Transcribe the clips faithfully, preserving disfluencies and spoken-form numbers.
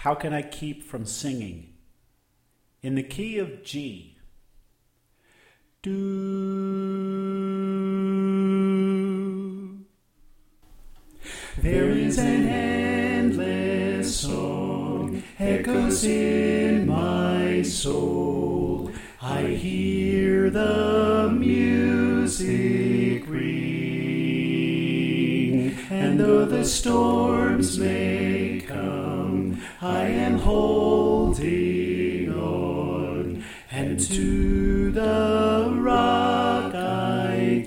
how can I keep from singing? In the key of G. Do. There is an endless song echoes in my soul. I hear the music ring, and though the storms may come, I am holding on, and to the rock I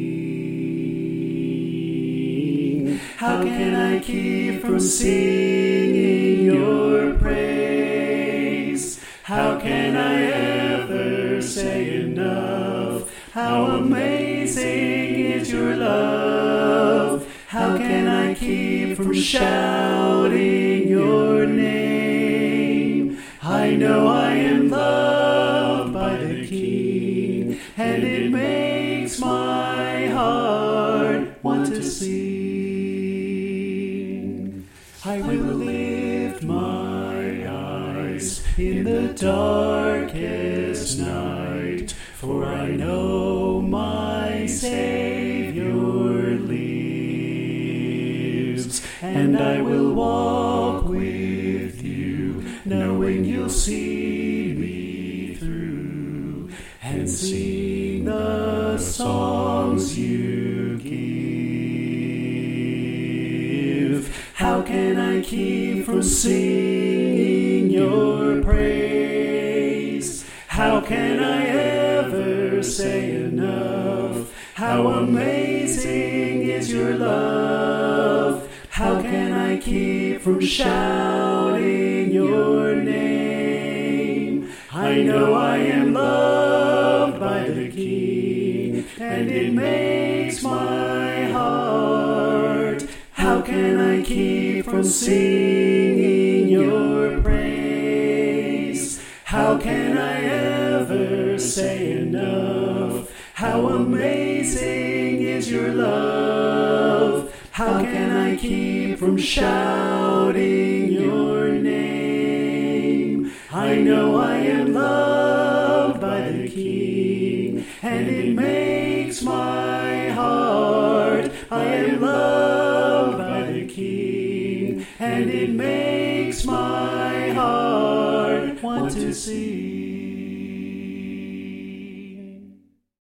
cling. How can I keep from singing your praise? How can I ever say enough? How amazing is your love? How can I keep from shouting your name? I know I am loved by the King, and it makes my heart want to sing. I will lift my eyes in the darkest night, for I know my Savior lives, and I will walk with you, knowing you'll see me through, and sing the songs you give. How can I keep from singing your praise? How can I ever say enough? How amazing is your love? How can I keep from shouting your name? I know I am loved by the King, and it makes my heart. How can I keep from singing your praise? How can I ever say enough? How amazing is your love? How can I keep from shouting your name? I know I am loved by the King, and it makes my heart. I am loved by the King, and it makes my heart want to sing.